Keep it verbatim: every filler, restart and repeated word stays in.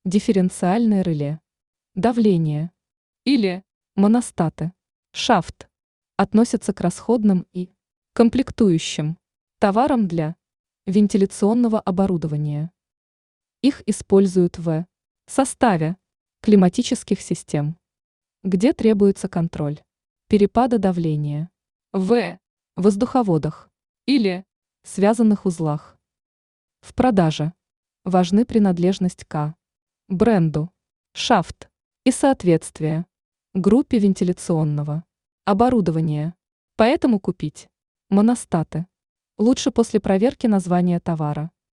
дифференциальное реле, давление или моностаты, шафт относятся к расходным и комплектующим товарам для вентиляционного оборудования. Их используют в составе климатических систем, где требуется контроль перепада давления, в воздуховодах или связанных узлах. В продаже важны принадлежность к бренду, шафт и соответствие группе вентиляционного оборудования. Поэтому купить моностаты лучше после проверки названия товара.